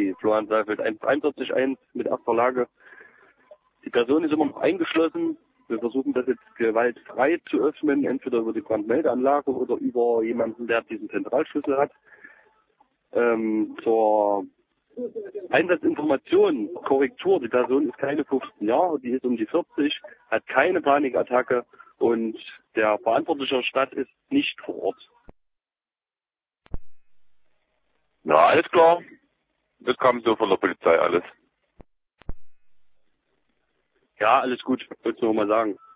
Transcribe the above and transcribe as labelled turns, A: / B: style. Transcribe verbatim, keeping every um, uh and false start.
A: die Florian Seifeld eins einundvierzig eins mit erster Lage. Die Person ist immer noch eingeschlossen. Wir versuchen das jetzt gewaltfrei zu öffnen, entweder über die Brandmeldeanlage oder über jemanden, der diesen Zentralschlüssel hat. Ähm, zur Einsatzinformation, Korrektur, die Person ist keine fünfzehn Jahre, die ist um die vierzig, hat keine Panikattacke und der Verantwortliche der Stadt ist nicht vor Ort.
B: Na, alles klar. Das kam so von der Polizei alles.
A: Ja, alles gut, wollte ich nur mal sagen.